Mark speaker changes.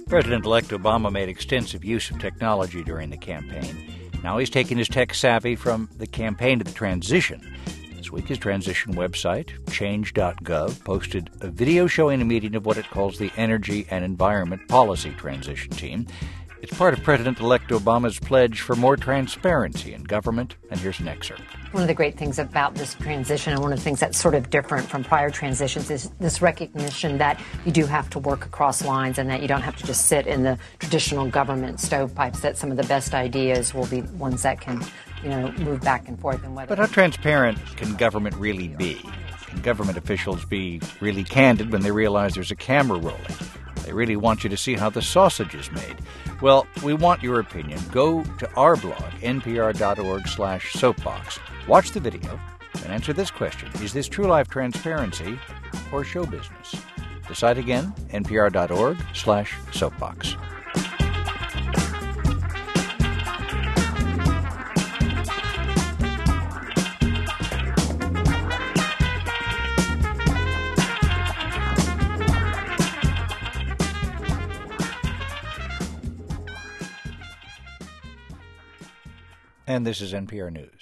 Speaker 1: President-elect Obama made extensive use of technology during the campaign. Now he's taking his tech savvy from the campaign to the transition. This week, his transition website, change.gov, posted a video showing a meeting of what it calls the Energy and Environment Policy Transition Team. It's part of President-elect Obama's pledge for more transparency in government, and here's an excerpt.
Speaker 2: One of the great things about this transition, and one of the things that's sort of different from prior transitions, is this recognition that you do have to work across lines and that you don't have to just sit in the traditional government stovepipes, that some of the best ideas will be ones that can, move back and forth.
Speaker 1: But how transparent can government really be? Can government officials be really candid when they realize there's a camera rolling? They really want you to see how the sausage is made. Well, we want your opinion. Go to our blog, npr.org/soapbox. Watch the video and answer this question. Is this true life transparency or show business? Decide again, npr.org/soapbox. And this is NPR News.